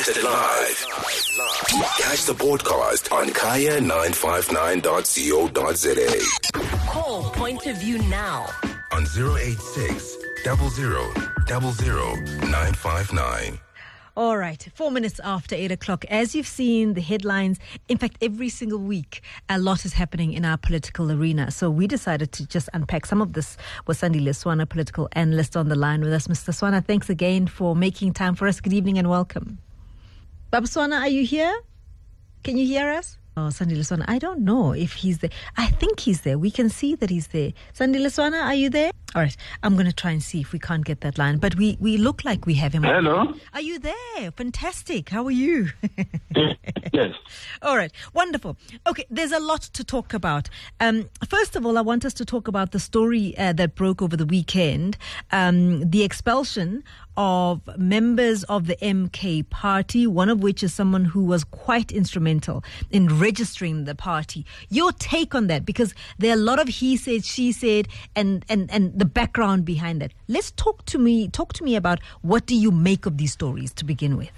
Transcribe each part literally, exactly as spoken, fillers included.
Broadcasted live. Catch the podcast on kaya nine five nine dot co dot za. Call Point of View now on zero eight six, zero zero, zero zero, nine five nine. All right, four minutes after eight o'clock. As you've seen the headlines, in fact, every single week, a lot is happening in our political arena. So we decided to just unpack some of this with Sandile Swana, political analyst on the line with us. Mister Swana, thanks again for making time for us. Good evening and welcome. Baba Swana, are you here? Can you hear us? Oh, Sandile Swana, I don't know if he's there. I think he's there. We can see that he's there. Sandile Swana, are you there? All right, I'm going to try and see if we can't get that line. But we, we look like we have him. Hello. Are you there? Fantastic. How are you? Yes. All right, wonderful. Okay, there's a lot to talk about. Um, first of all, I want us to talk about the story uh, that broke over the weekend, um, the expulsion of members of the M K party, one of which is someone who was quite instrumental in registering the party. Your take on that, because there are a lot of he said, she said, and, and, and the background behind that. Let's talk to me, talk to me about what do you make of these stories to begin with?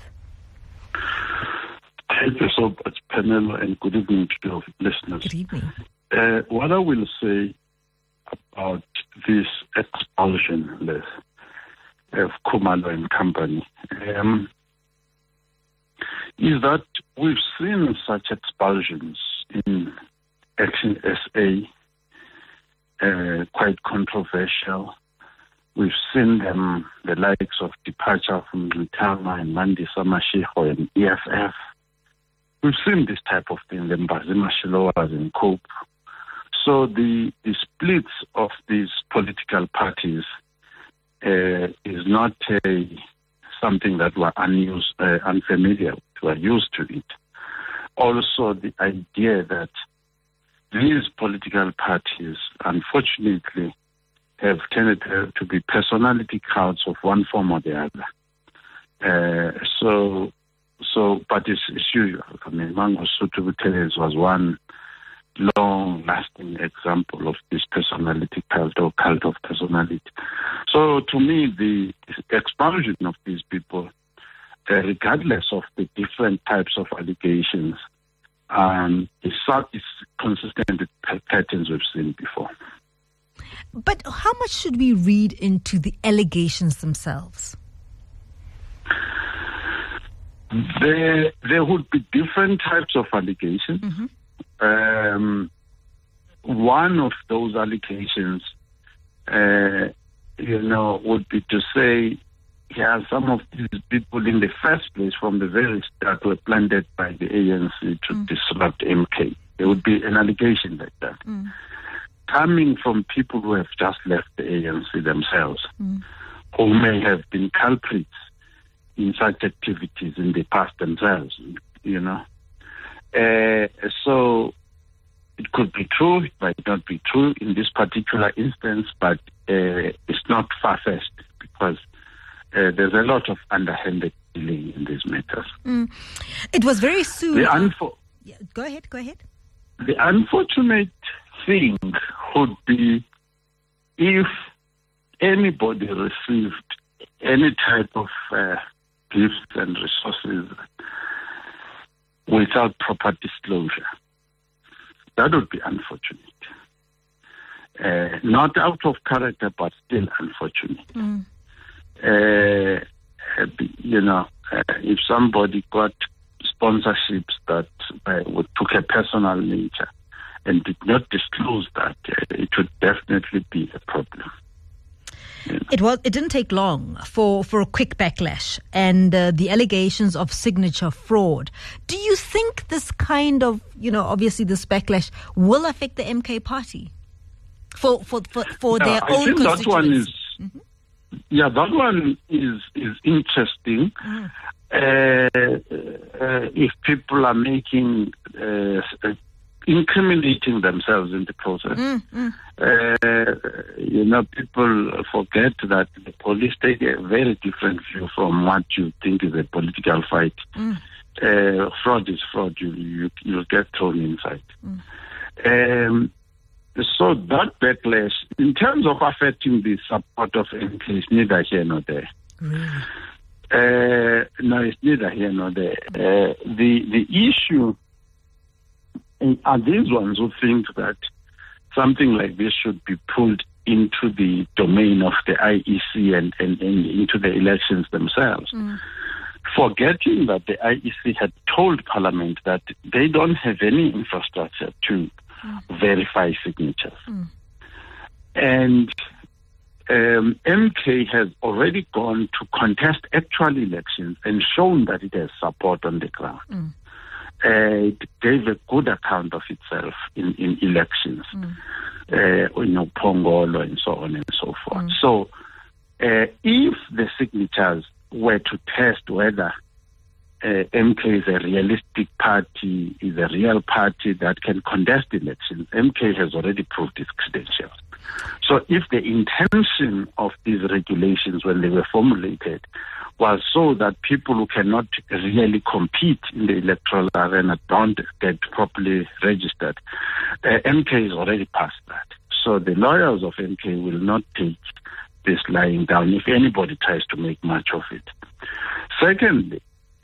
Thank you so much, Penelo, and good evening to your listeners. Good evening. Uh, what I will say about this expulsion list of Khumalo and company um, is that we've seen such expulsions in Action S A, uh, quite controversial. We've seen them, the likes of departure from Ntama and Mandisa Mashiho and E F F. We've seen this type of thing, the Mbazima Shilowas and COPE. So the, the splits of these political parties uh, is not a, something that we're unused, uh, unfamiliar with. We're used to it. Also, the idea that these political parties, unfortunately, have tended to be personality cults of one form or the other. Uh, so, so, but it's, it's usual. I mean, Mangosuthu Buthelezi was one long-lasting example of this personality cult or cult of personality. So, to me, the expulsion of these people, uh, regardless of the different types of allegations, um, is, is consistent with patterns we've seen before. But how much should we read into the allegations themselves? There, there would be different types of allegations. Mm-hmm. Um, one of those allegations, uh, you know, would be to say, yeah, some of these people in the first place from the very start were planted by the A N C to mm. disrupt M K. There would be an allegation like that. Mm. Coming from people who have just left the A N C themselves, mm. who may have been culprits in such activities in the past themselves, you know. Uh, so it could be true, it might not be true in this particular instance, but uh, it's not far-fetched because uh, there's a lot of underhanded dealing in these matters. Mm. It was very soon. The unfo- yeah, go ahead, go ahead. The unfortunate thing would be if anybody received any type of uh, gifts and resources without proper disclosure. That would be unfortunate. Uh, not out of character, but still unfortunate. Mm. Uh, you know, uh, if somebody got sponsorships that uh, would took a personal nature and did not disclose that, uh, it would definitely be a problem. You know. It was. It didn't take long for, for a quick backlash and uh, the allegations of signature fraud. Do you think this kind of, you know, obviously this backlash will affect the M K party for for for, for yeah, their I own think that one is. Mm-hmm. Yeah, that one is is interesting. Mm. Uh, uh, if people are making uh, incriminating themselves in the process. Mm, mm. Uh, you know, people forget that the police take a very different view from what you think is a political fight. Mm. Uh, fraud is fraud. You you you get thrown inside. Mm. Um, so that backlash, in terms of affecting the support of M K, is neither here nor there. Really? Uh, no, it's neither here nor there. Uh, the the issue are these ones who think that something like this should be pulled into the domain of the I E C and, and, and into the elections themselves, mm. forgetting that the I E C had told Parliament that they don't have any infrastructure to mm. verify signatures. Mm. And um, M K has already gone to contest actual elections and shown that it has support on the ground. Mm. Uh, it gave a good account of itself in, in elections, mm. uh, you know, Pongolo and so on and so forth. Mm. So uh, if the signatures were to test whether uh, M K is a realistic party, is a real party that can contest elections, M K has already proved its credentials. So if the intention of these regulations when they were formulated was so that people who cannot really compete in the electoral arena don't get properly registered, uh, M K is already past that. So the lawyers of M K will not take this lying down if anybody tries to make much of it. Secondly,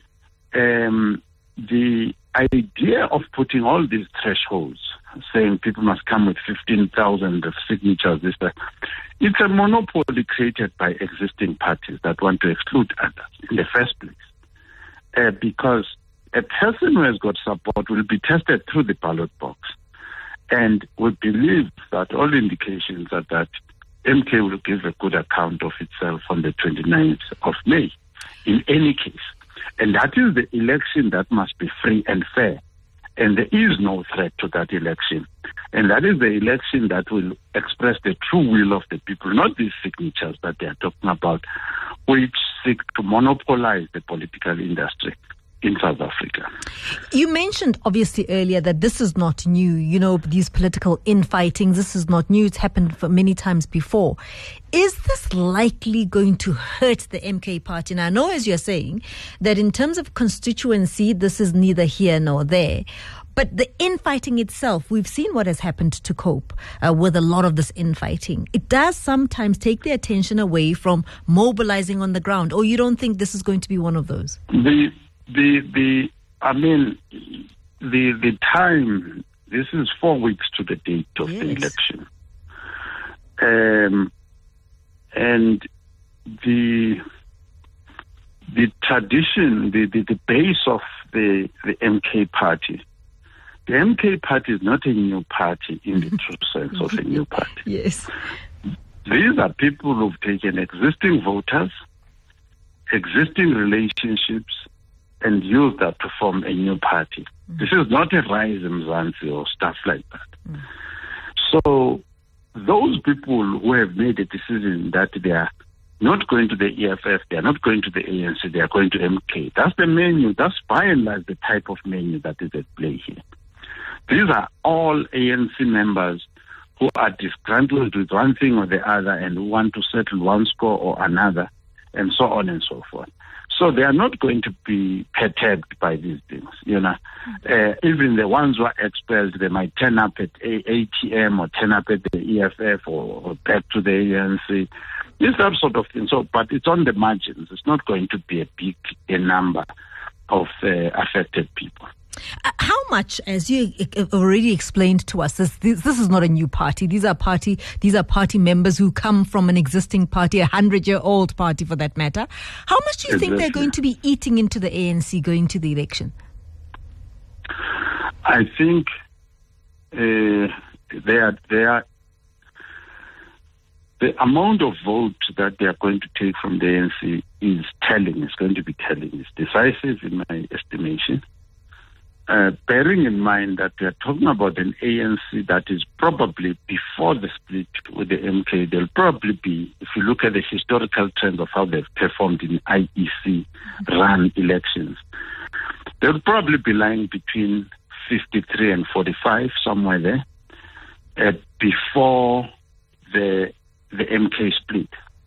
um, the idea of putting all these thresholds, saying people must come with fifteen thousand signatures, this, that, it's a monopoly created by existing parties that want to exclude others in the first place. Uh, because a person who has got support will be tested through the ballot box. And we believe that all indications are that M K will give a good account of itself on the twenty-ninth of May, in any case. And that is the election that must be free and fair. And there is no threat to that election. And that is the election that will express the true will of the people, not these signatures that they are talking about, which seek to monopolize the political industry in South Africa. You mentioned obviously earlier that this is not new, you know, these political infightings, this is not new, it's happened for many times before. Is this likely going to hurt the M K party? And I know, as you're saying, that in terms of constituency, this is neither here nor there. But the infighting itself, we've seen what has happened to COPE uh, with a lot of this infighting. It does sometimes take the attention away from mobilizing on the ground. Or you don't think this is going to be one of those? The The the I mean the the time, this is four weeks to the date of yes. the election, um, and the the tradition, the, the, the base of the the M K party. The M K party is not a new party in the true sense of a new party. Yes, these are people who've taken existing voters, existing relationships, and use that to form a new party. Mm. This is not a Rise Mzansi or stuff like that. Mm. So those people who have made a decision that they are not going to the E F F, they are not going to the A N C, they are going to M K. That's the menu. That's by and large the type of menu that is at play here. These are all A N C members who are disgruntled with one thing or the other and who want to settle one score or another, and so on and so forth. So they are not going to be perturbed by these things, you know. Uh, even the ones who are expelled, they might turn up at A T M or turn up at the E F F or, or back to the A N C. This that sort of thing. So, but it's on the margins. It's not going to be a big a number of uh, affected people. Uh, how much, as you already explained to us, this, this this is not a new party. These are party these are party members who come from an existing party, a hundred-year-old party for that matter. How much do you exactly. think they're going to be eating into the A N C going to the election? I think uh, they are they are the amount of vote that they are going to take from the A N C is telling. It's going to be telling. It's decisive in my estimation. Uh, bearing in mind that we are talking about an A N C that is probably before the split with the M K, they'll probably be, if you look at the historical trend of how they've performed in I E C-run elections, they'll probably be lying between fifty-three and forty-five, somewhere there, uh, before the the M K split.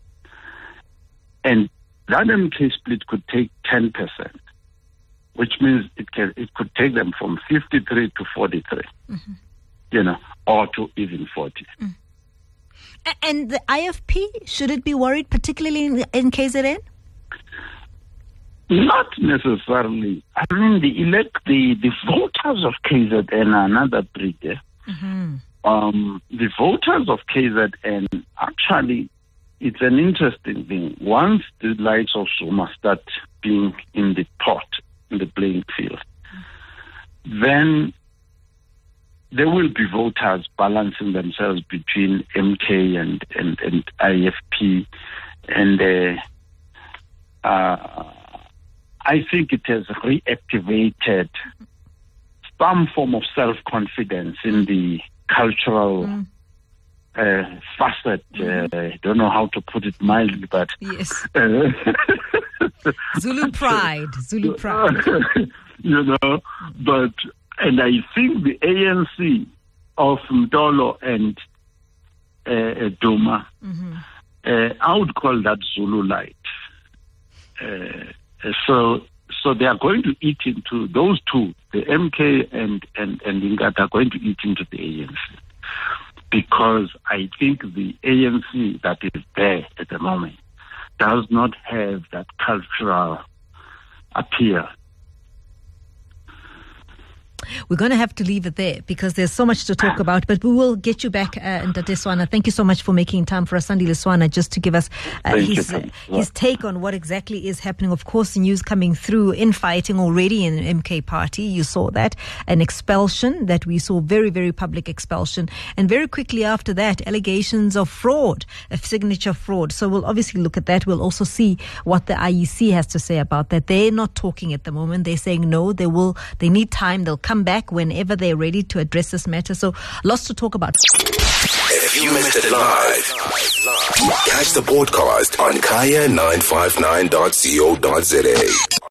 And that M K split could take ten percent. Which means it can it could take them from fifty-three to forty-three, mm-hmm. you know, or to even forty. Mm. And the I F P, should it be worried, particularly in, in K Z N? Not necessarily. I mean, the elect, the, the voters of K Z N are another breed. Eh? Mm-hmm. Um, the voters of K Z N, actually, it's an interesting thing. Once the likes of Zuma start being in the pot, in the playing field, then there will be voters balancing themselves between M K and, and, and I F P. And uh, uh, I think it has reactivated some form of self-confidence in the cultural mm. uh, facet. Mm. Uh, I don't know how to put it mildly, but... Yes. Uh, Zulu pride. Zulu pride. You know, but... And I think the A N C of Mdolo and uh, Duma, mm-hmm. uh, I would call that Zulu light. Uh, So, so they are going to eat into those two, the M K and and and Ingata are going to eat into the A N C, because I think the A N C that is there at the moment does not have that cultural appeal. We're going to have to leave it there because there's so much to talk about, but we will get you back, uh, Ndate Swana. Thank you so much for making time for us, Sandile Swana, just to give us uh, his, uh, his take on what exactly is happening. Of course, news coming through, infighting already in the M K party. You saw that, an expulsion that we saw, very, very public expulsion. And very quickly after that, allegations of fraud, of signature fraud. So we'll obviously look at that. We'll also see what the I E C has to say about that. They're not talking at the moment. They're saying no, they will, they need time. They'll come back whenever they're ready to address this matter. So lots to talk about. If you missed it live, catch the podcast on kaya nine five nine dot co dot za.